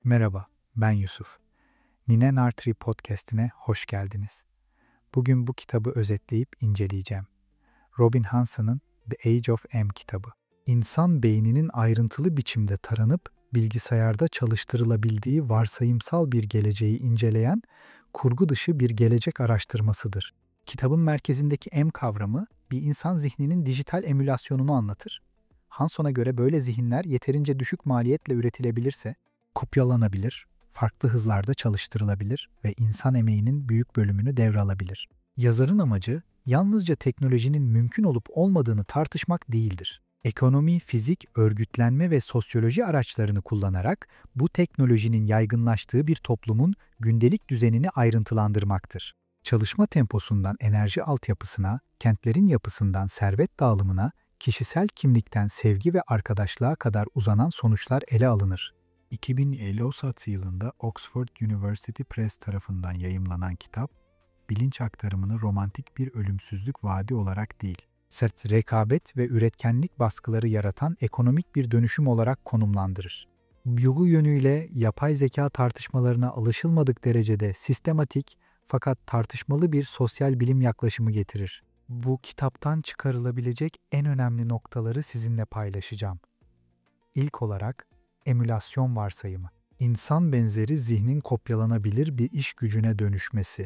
Merhaba, ben Yusuf. Nine Nartree Podcast'ine hoş geldiniz. Bugün bu kitabı özetleyip inceleyeceğim. Robin Hanson'ın The Age of M kitabı. İnsan beyninin ayrıntılı biçimde taranıp bilgisayarda çalıştırılabildiği varsayımsal bir geleceği inceleyen kurgu dışı bir gelecek araştırmasıdır. Kitabın merkezindeki M kavramı bir insan zihninin dijital emülasyonunu anlatır. Hanson'a göre böyle zihinler yeterince düşük maliyetle üretilebilirse kopyalanabilir, farklı hızlarda çalıştırılabilir ve insan emeğinin büyük bölümünü devralabilir. Yazarın amacı yalnızca teknolojinin mümkün olup olmadığını tartışmak değildir. Ekonomi, fizik, örgütlenme ve sosyoloji araçlarını kullanarak bu teknolojinin yaygınlaştığı bir toplumun gündelik düzenini ayrıntılandırmaktır. Çalışma temposundan enerji altyapısına, kentlerin yapısından servet dağılımına, kişisel kimlikten sevgi ve arkadaşlığa kadar uzanan sonuçlar ele alınır. 2056 yılında Oxford University Press tarafından yayımlanan kitap, bilinç aktarımını romantik bir ölümsüzlük vaadi olarak değil, sert rekabet ve üretkenlik baskıları yaratan ekonomik bir dönüşüm olarak konumlandırır. Bu yönüyle yapay zeka tartışmalarına alışılmadık derecede sistematik fakat tartışmalı bir sosyal bilim yaklaşımı getirir. Bu kitaptan çıkarılabilecek en önemli noktaları sizinle paylaşacağım. İlk olarak, emülasyon varsayımı. İnsan benzeri zihnin kopyalanabilir bir iş gücüne dönüşmesi.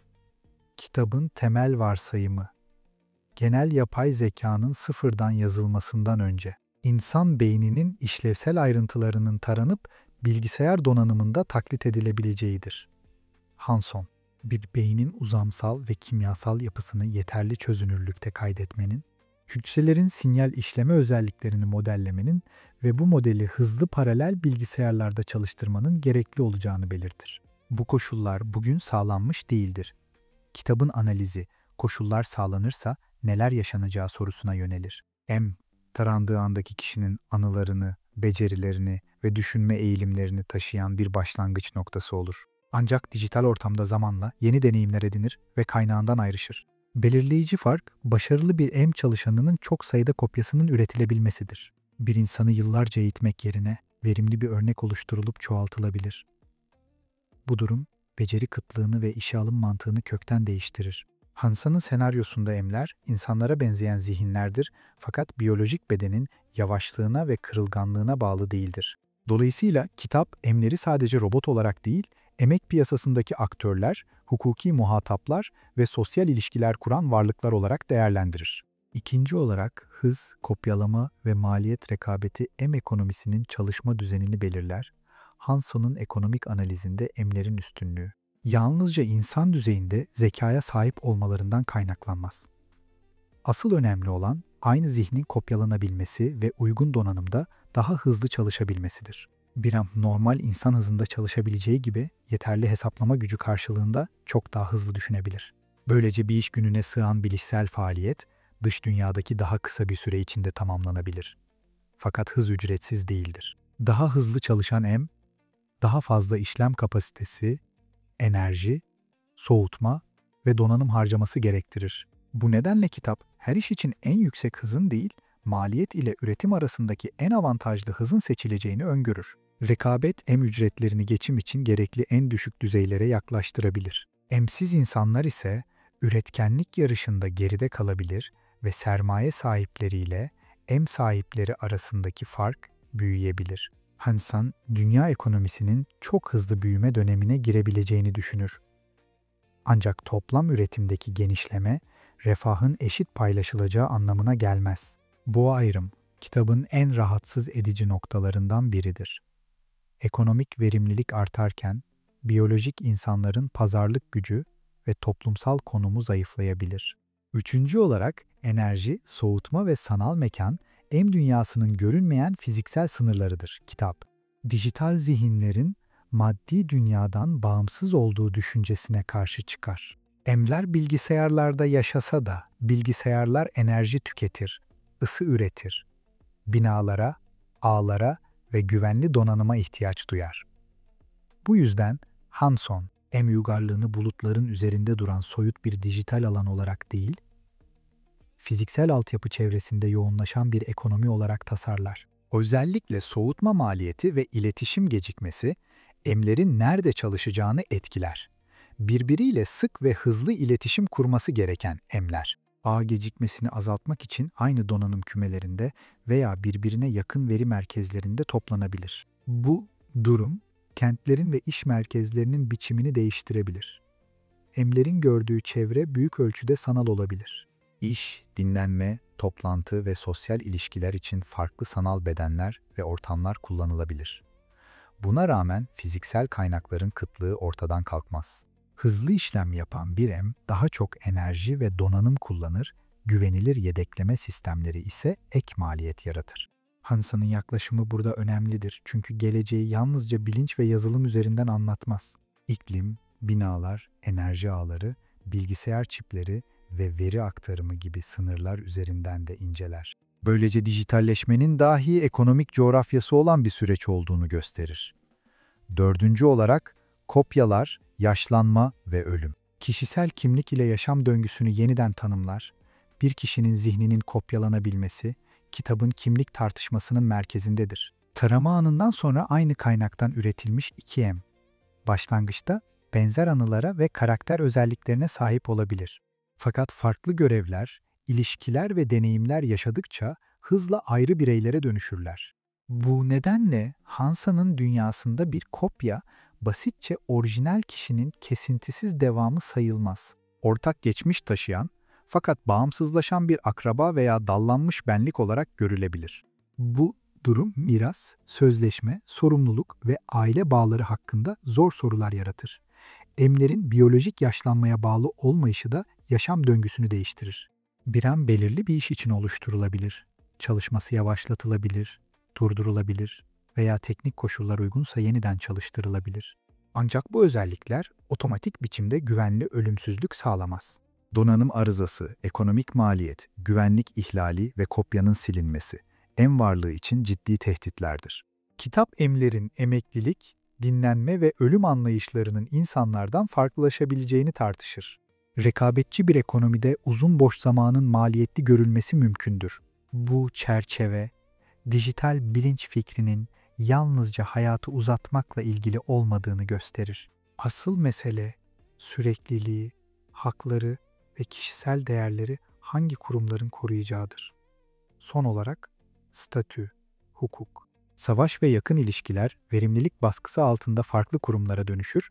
Kitabın temel varsayımı. Genel yapay zekanın sıfırdan yazılmasından önce, insan beyninin işlevsel ayrıntılarının taranıp bilgisayar donanımında taklit edilebileceğidir. Hanson, bir beynin uzamsal ve kimyasal yapısını yeterli çözünürlükte kaydetmenin, hücrelerin sinyal işleme özelliklerini modellemenin ve bu modeli hızlı paralel bilgisayarlarda çalıştırmanın gerekli olacağını belirtir. Bu koşullar bugün sağlanmış değildir. Kitabın analizi, koşullar sağlanırsa neler yaşanacağı sorusuna yönelir. Tarandığı andaki kişinin anılarını, becerilerini ve düşünme eğilimlerini taşıyan bir başlangıç noktası olur. Ancak dijital ortamda zamanla yeni deneyimler edinir ve kaynağından ayrışır. Belirleyici fark, başarılı bir çalışanının çok sayıda kopyasının üretilebilmesidir. Bir insanı yıllarca eğitmek yerine verimli bir örnek oluşturulup çoğaltılabilir. Bu durum, beceri kıtlığını ve işe alım mantığını kökten değiştirir. Hanson'ın senaryosunda insanlara benzeyen zihinlerdir fakat biyolojik bedenin yavaşlığına ve kırılganlığına bağlı değildir. Dolayısıyla kitap emleri sadece robot olarak değil, emek piyasasındaki aktörler, hukuki muhataplar ve sosyal ilişkiler kuran varlıklar olarak değerlendirir. İkinci olarak hız, kopyalama ve maliyet rekabeti ekonomisinin çalışma düzenini belirler. Hanson'un ekonomik analizinde emlerin üstünlüğü yalnızca insan düzeyinde zekaya sahip olmalarından kaynaklanmaz. Asıl önemli olan aynı zihnin kopyalanabilmesi ve uygun donanımda daha hızlı çalışabilmesidir. Bir normal insan hızında çalışabileceği gibi yeterli hesaplama gücü karşılığında çok daha hızlı düşünebilir. Böylece bir iş gününe sığan bilişsel faaliyet dış dünyadaki daha kısa bir süre içinde tamamlanabilir. Fakat hız ücretsiz değildir. Daha hızlı çalışan daha fazla işlem kapasitesi, enerji, soğutma ve donanım harcaması gerektirir. Bu nedenle kitap her iş için en yüksek hızın değil, maliyet ile üretim arasındaki en avantajlı hızın seçileceğini öngörür. Rekabet ücretlerini geçim için gerekli en düşük düzeylere yaklaştırabilir. Emsiz insanlar ise üretkenlik yarışında geride kalabilir ve sermaye sahipleriyle sahipleri arasındaki fark büyüyebilir. Hanson, dünya ekonomisinin çok hızlı büyüme dönemine girebileceğini düşünür. Ancak toplam üretimdeki genişleme, refahın eşit paylaşılacağı anlamına gelmez. Bu ayrım, kitabın en rahatsız edici noktalarından biridir. Ekonomik verimlilik artarken, biyolojik insanların pazarlık gücü ve toplumsal konumu zayıflayabilir. Üçüncü olarak enerji, soğutma ve sanal mekan, dünyasının görünmeyen fiziksel sınırlarıdır kitap. Dijital zihinlerin maddi dünyadan bağımsız olduğu düşüncesine karşı çıkar. Emler bilgisayarlarda yaşasa da bilgisayarlar enerji tüketir, ısı üretir. Binalara, ağlara ve güvenli donanıma ihtiyaç duyar. Bu yüzden Hanson, uygarlığını bulutların üzerinde duran soyut bir dijital alan olarak değil, fiziksel altyapı çevresinde yoğunlaşan bir ekonomi olarak tasarlar. Özellikle soğutma maliyeti ve iletişim gecikmesi, Emlerin nerede çalışacağını etkiler. Birbiriyle sık ve hızlı iletişim kurması gereken emler. Ağ gecikmesini azaltmak için aynı donanım kümelerinde veya birbirine yakın veri merkezlerinde toplanabilir. Bu durum, kentlerin ve iş merkezlerinin biçimini değiştirebilir. Emlerin gördüğü çevre büyük ölçüde sanal olabilir. İş, dinlenme, toplantı ve sosyal ilişkiler için farklı sanal bedenler ve ortamlar kullanılabilir. Buna rağmen fiziksel kaynakların kıtlığı ortadan kalkmaz. Hızlı işlem yapan bir em daha çok enerji ve donanım kullanır, güvenilir yedekleme sistemleri ise ek maliyet yaratır. Hansa'nın yaklaşımı burada önemlidir çünkü geleceği yalnızca bilinç ve yazılım üzerinden anlatmaz. İklim, binalar, enerji ağları, bilgisayar çipleri ve veri aktarımı gibi sınırlar üzerinden de inceler. Böylece dijitalleşmenin dahi ekonomik coğrafyası olan bir süreç olduğunu gösterir. Dördüncü olarak, kopyalar, yaşlanma ve ölüm. Kişisel kimlik ile yaşam döngüsünü yeniden tanımlar. Bir kişinin zihninin kopyalanabilmesi, kitabın kimlik tartışmasının merkezindedir. Tarama anından sonra aynı kaynaktan üretilmiş 2M. Başlangıçta benzer anılara ve karakter özelliklerine sahip olabilir. Fakat farklı görevler, ilişkiler ve deneyimler yaşadıkça hızla ayrı bireylere dönüşürler. Bu nedenle Hansa'nın dünyasında bir kopya, basitçe orijinal kişinin kesintisiz devamı sayılmaz. Ortak geçmiş taşıyan, fakat bağımsızlaşan bir akraba veya dallanmış benlik olarak görülebilir. Bu durum miras, sözleşme, sorumluluk ve aile bağları hakkında zor sorular yaratır. Emlerin biyolojik yaşlanmaya bağlı olmayışı da yaşam döngüsünü değiştirir. Bir em belirli bir iş için oluşturulabilir, çalışması yavaşlatılabilir, durdurulabilir veya teknik koşullar uygunsa yeniden çalıştırılabilir. Ancak bu özellikler otomatik biçimde güvenli ölümsüzlük sağlamaz. Donanım arızası, ekonomik maliyet, güvenlik ihlali ve kopyanın silinmesi em varlığı için ciddi tehditlerdir. Kitap emlerin emeklilik, dinlenme ve ölüm anlayışlarının insanlardan farklılaşabileceğini tartışır. Rekabetçi bir ekonomide uzun boş zamanın maliyetli görülmesi mümkündür. Bu çerçeve, dijital bilinç fikrinin yalnızca hayatı uzatmakla ilgili olmadığını gösterir. Asıl mesele, sürekliliği, hakları ve kişisel değerleri hangi kurumların koruyacağıdır. Son olarak, statü, hukuk, savaş ve yakın ilişkiler verimlilik baskısı altında farklı kurumlara dönüşür.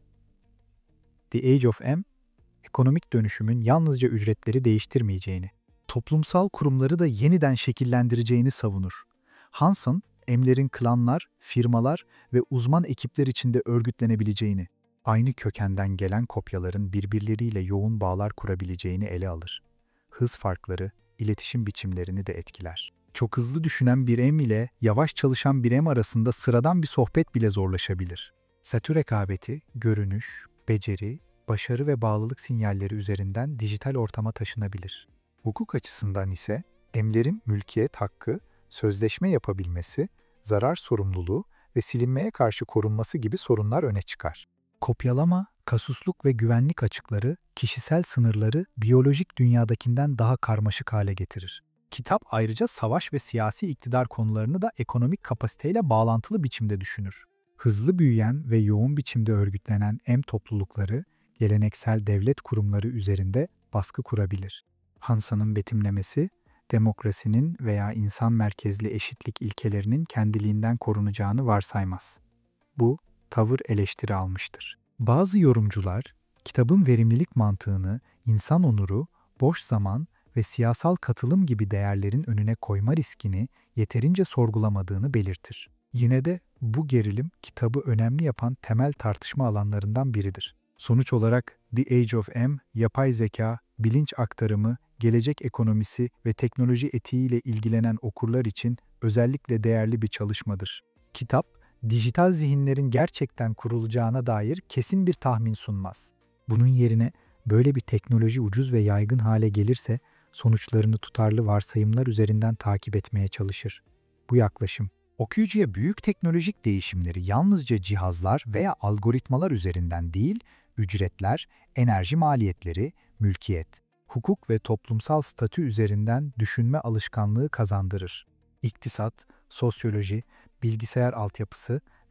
The Age of M, ekonomik dönüşümün yalnızca ücretleri değiştirmeyeceğini, toplumsal kurumları da yeniden şekillendireceğini savunur. Hanson, emlerin klanlar, firmalar ve uzman ekipler içinde örgütlenebileceğini, aynı kökenden gelen kopyaların birbirleriyle yoğun bağlar kurabileceğini ele alır. Hız farkları, iletişim biçimlerini de etkiler. Çok hızlı düşünen bir em ile yavaş çalışan bir em arasında sıradan bir sohbet bile zorlaşabilir. Statü rekabeti, görünüş, beceri, başarı ve bağlılık sinyalleri üzerinden dijital ortama taşınabilir. Hukuk açısından ise emlerin mülkiyet hakkı, sözleşme yapabilmesi, zarar sorumluluğu ve silinmeye karşı korunması gibi sorunlar öne çıkar. Kopyalama, kasusluk ve güvenlik açıkları kişisel sınırları biyolojik dünyadakinden daha karmaşık hale getirir. Kitap ayrıca savaş ve siyasi iktidar konularını da ekonomik kapasiteyle bağlantılı biçimde düşünür. Hızlı büyüyen ve yoğun biçimde örgütlenen em toplulukları, geleneksel devlet kurumları üzerinde baskı kurabilir. Hansa'nın betimlemesi, demokrasinin veya insan merkezli eşitlik ilkelerinin kendiliğinden korunacağını varsaymaz. Bu, tavır eleştiri almıştır. Bazı yorumcular, kitabın verimlilik mantığını, insan onuru, boş zaman ve siyasal katılım gibi değerlerin önüne koyma riskini yeterince sorgulamadığını belirtir. Yine de bu gerilim kitabı önemli yapan temel tartışma alanlarından biridir. Sonuç olarak The Age of M, yapay zeka, bilinç aktarımı, gelecek ekonomisi ve teknoloji etiğiyle ilgilenen okurlar için özellikle değerli bir çalışmadır. Kitap, dijital zihinlerin gerçekten kurulacağına dair kesin bir tahmin sunmaz. Bunun yerine böyle bir teknoloji ucuz ve yaygın hale gelirse sonuçlarını tutarlı varsayımlar üzerinden takip etmeye çalışır. Bu yaklaşım, okuyucuya büyük teknolojik değişimleri yalnızca cihazlar veya algoritmalar üzerinden değil, ücretler, enerji maliyetleri, mülkiyet, hukuk ve toplumsal statü üzerinden düşünme alışkanlığı kazandırır. İktisat, sosyoloji, bilgisayar altyapısı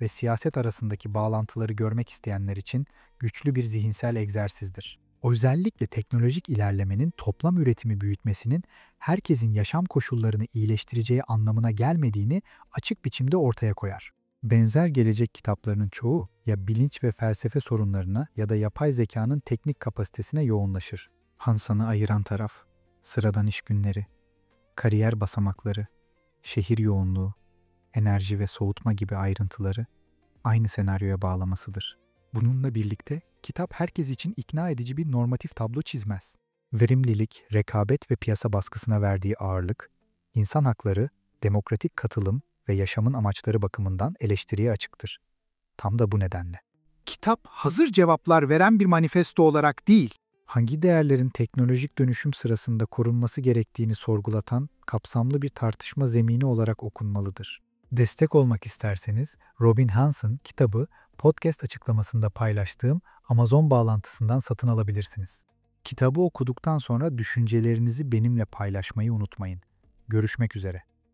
ve siyaset arasındaki bağlantıları görmek isteyenler için güçlü bir zihinsel egzersizdir. Özellikle teknolojik ilerlemenin toplam üretimi büyütmesinin herkesin yaşam koşullarını iyileştireceği anlamına gelmediğini açık biçimde ortaya koyar. Benzer gelecek kitaplarının çoğu ya bilinç ve felsefe sorunlarına ya da yapay zekanın teknik kapasitesine yoğunlaşır. Hansan'ı ayıran taraf, sıradan iş günleri, kariyer basamakları, şehir yoğunluğu, enerji ve soğutma gibi ayrıntıları aynı senaryoya bağlamasıdır. Bununla birlikte kitap herkes için ikna edici bir normatif tablo çizmez. Verimlilik, rekabet ve piyasa baskısına verdiği ağırlık, insan hakları, demokratik katılım ve yaşamın amaçları bakımından eleştiriye açıktır. Tam da bu nedenle. Kitap hazır cevaplar veren bir manifesto olarak değil, hangi değerlerin teknolojik dönüşüm sırasında korunması gerektiğini sorgulatan kapsamlı bir tartışma zemini olarak okunmalıdır. Destek olmak isterseniz Robin Hanson kitabı podcast açıklamasında paylaştığım Amazon bağlantısından satın alabilirsiniz. Kitabı okuduktan sonra düşüncelerinizi benimle paylaşmayı unutmayın. Görüşmek üzere.